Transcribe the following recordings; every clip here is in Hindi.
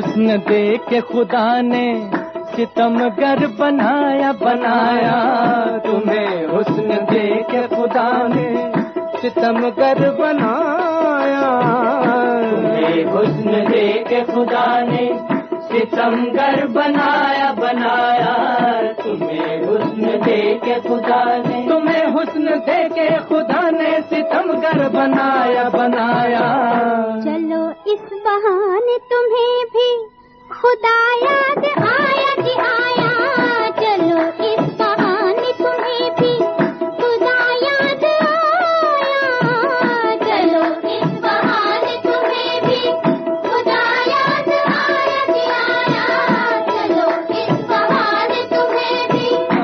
हुस्न दे के खुदा ने सितमगर बनाया बनाया, तुम्हें हुस्न दे के खुदा ने सितमगर बनाया, तुम्हें हुस्न दे के खुदा ने सितमगर बनाया बनाया, तुम्हें हुस्न दे के खुदा ने, तुम्हें हुस्न दे के खुदा ने सितमगर बनाया बनाया। चलो इस बहाने तुम्हें भी खुदा याद आया कि आया, चलो इस बहाने तुम्हें भी खुदा याद आया, चलो इस बहाने तुम्हें भी खुदा याद आया कि आया, चलो इस बहाने तुम्हें भी।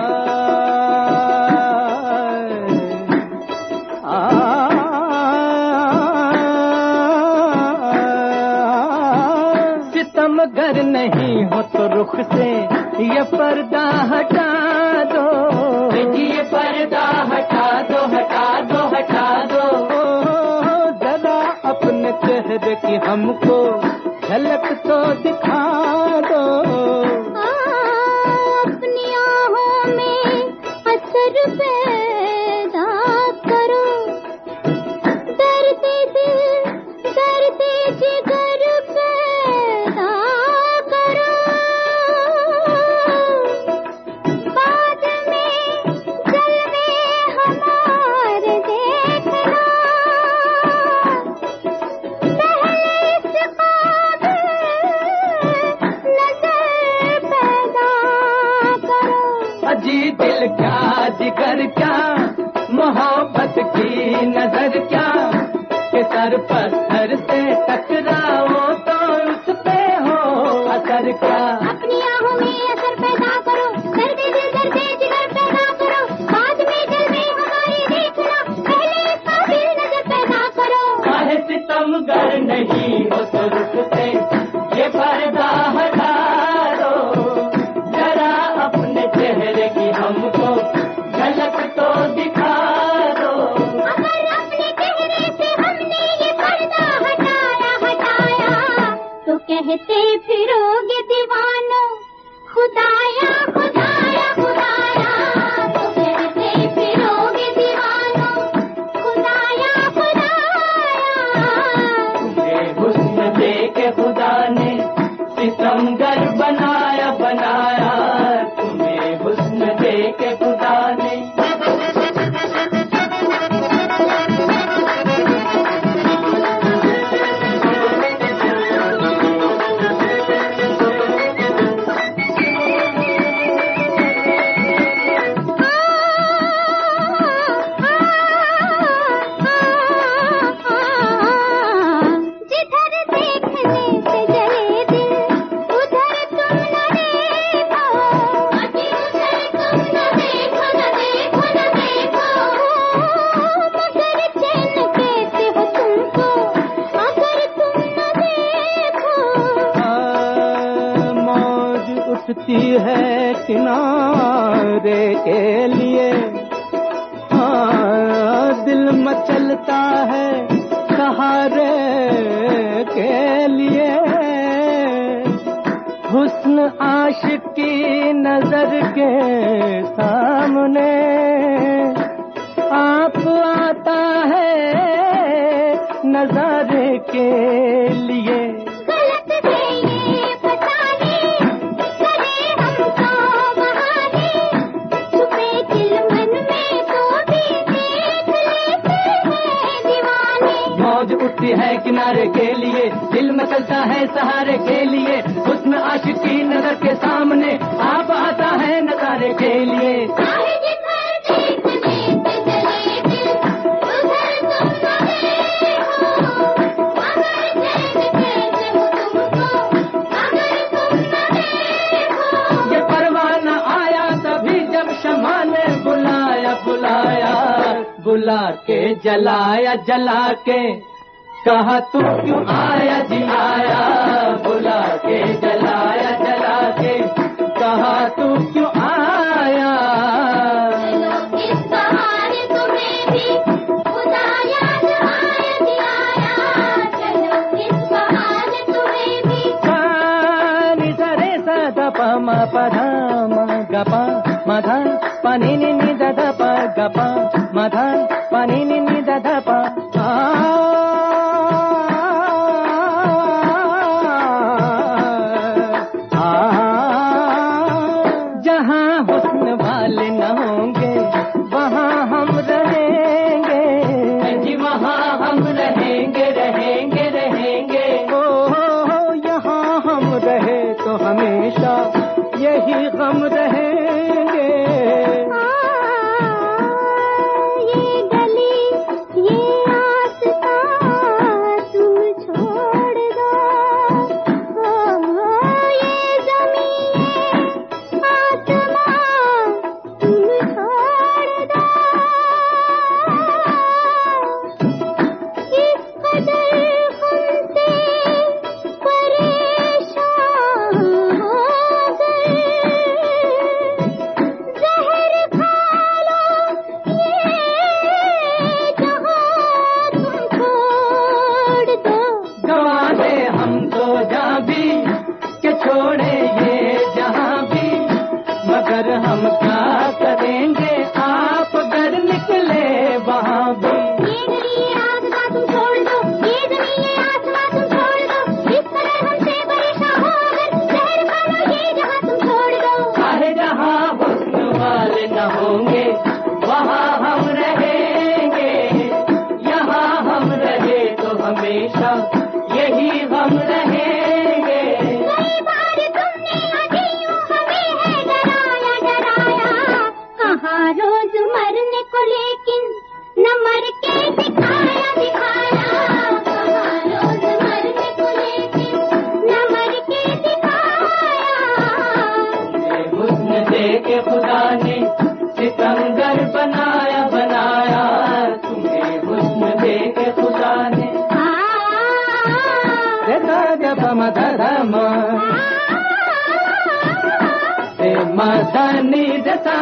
सितमगर नहीं हो तो रुख से ये पर्दा हटा दो, ये पर्दा हटा दो हटा दो हटा दो, जरा अपने चेहरे की हमको झलक तो दिखा दो। अपनी आँखों में असर पैदा करो, दर्द दिल दर्द जिगर पैदा करो, बाद में जलवे हमारे देखना, पहले इस काबिल नजर पैदा करो। अजी दिल क्या जिगर क्या मोहब्बत की नजर क्या, के सर पत्थर से टकराओ तो उस पे हो असर क्या। अपनी आँखों में असर पैदा करो, दर्द दिल दर्द जिगर पैदा करो, बाद में जलवे हमारे देखना, पहले इस काबिल नजर पैदा करो। चाहे सितमगर नहीं हो तो रुख से ये पर्दा हटा दो, जरा अपने चेहरे की हमको झलक तो दिखा दो। अगर अपने चेहरे से हमने ये पर्दा हटाया हटाया, तो कहते फिरोगे दीवानों खुदाया खुदाया खुदाया, तो कहते फिरोगे दीवानों खुदाया खुदाया। तुम्हें हुस्न दे के खुदा ने सितमगर बनाया बनाया, तुम्हें हुस्न दे के खुदा ने। जिधर देखने से जले दिल उधर तुम न देखो, उधर तुम न देखो न देखो न देखो, मगर चैन कहते हो तुमको अगर तुम न देखो। मौज उठती है किनारे के लिए, दिल मचलता है सहारे के लिए, हुस्न आशिक की नजर के सामने आप आता है नजारे के लिए। गलत है ये फसाने, करे हमको बहाने, छुपे दिल मन में तो भी देख लेते हैं दीवाने। मौज उठती है किनारे के लिए, दिल मचलता है सहारे के लिए, हुस्न आशिक की नजर के सामने आप आता है नजारे के लिए। चाहे जिधर देखने से जले दिल उधर तुम न देखो, अगर चैन कहते हो तुमको अगर तुम न देखो। ये परवाना आया तभी जब शमा ने बुलाया बुलाया, बुला के जलाया जला के कहा तू क्यों आया जी आया, बुला के जलाया जला के कहा तू क्यों आया। चलो इस बहाने तुम्हें भी खुदा याद आया जी आया, चलो इस बहाने तुम्हें भी। मा पा धा मा गा पा मा धा पा नी नी नी दा धा पा गा पा मा धा पा नी नी नी दा धा पा। जहाँ हुस्न वाले न होंगे वहाँ हम रहेंगे, जी वहाँ हम रहेंगे रहेंगे रहेंगे। ओ यहाँ हम रहे तो हमेशा यही गम रहेंगे। ये गली ये रास्ता तुम छोड़ दो, ये ज़मीन आसमां तुम छोड़ दो। इस कदर हमसे परेशान हो गए, ज़हर खा लो ये जहाँ तुम छोड़ दो। गवा दे हम तो जहाँ भी के छोड़े ये जहाँ भी, मगर हम क्या करेंगे आप अगर निकले वहाँ भी। ये गली ये रास्ता तुम छोड़ दो, ये ज़मीन ये आसमां तुम छोड़ दो। इस कदर हमसे परेशान हो अगर, ज़हर खा लो ये जहाँ तुम छोड़ दो। चाहे जहाँ हुस्न वाले न होंगे वहाँ हम रहेंगे, यहाँ हम रहे तो हमेशा यही हम रहेंगे। कई बार तुमने हदियों हमें है डराया डराया, कहाँ रोज मरने को लेकिन न मर के दिखाया दिखाया। कहाँ रोज मरने को लेकिन न मर के दिखाया। हुस्न दे के खुदा ने सितमगर बनाया बनाया, तुम्हें हुस्न दे के खुदा ने। मदनी दसा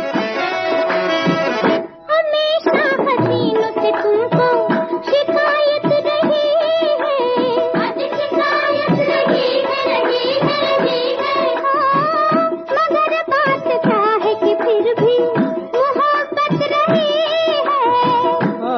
हमेशा हसीनों से तुमको शिकायत रही है, आज शिकायत रही है। मगर बात क्या है कि फिर भी मोहब्बत रही है।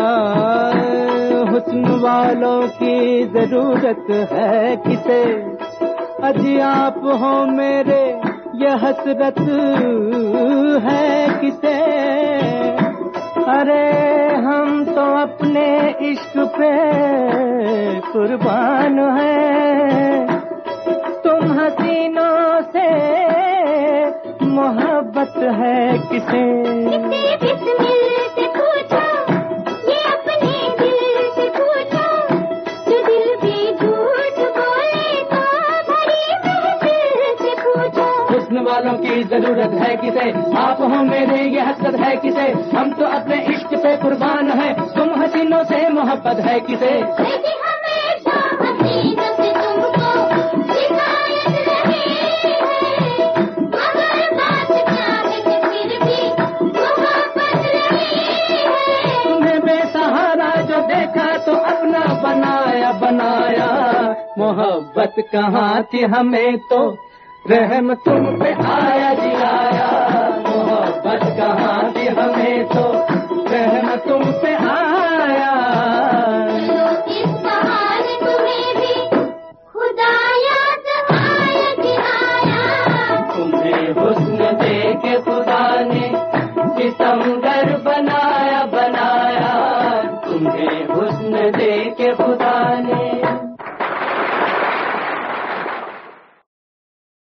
हुस्न वालों की जरूरत है किसे, अजी आप हो मेरे ये हसरत है किसे। अरे हम तो अपने इश्क पे कुर्बान हैं, तुम हसीनों से मोहब्बत है किसे। इसे बिस्मिल से पूछो, ये अपने दिल से पूछो, जो दिल भी झूठ बोले तो भरी महफिल से पूछो। हुस्न वालों की जरूरत है किसे, आप हो मेरे ये हसरत है किसे। हम तो अपने इश्क पे कुर्बान हैं, तुम हसीनों से मोहब्बत है किसे। लेकिन हमेशा हसीनों से तुमको शिकायत रही है, मगर बात क्या है कि फिर भी मोहब्बत रही है। तुम्हें बेसहारा जो देखा तो अपना बनाया बनाया, मोहब्बत कहाँ थी हमें तो रहम तुम पे आया जी आया। मोहब्बत कहाँ थी हमें तो रहम तुम पे आया। इस बहाने तुम्हें भी खुदा याद आया जी आया। तुम्हें हुस्न दे के खुदा ने सितमगर बनाया बनाया, तुम्हें हुस्न दे के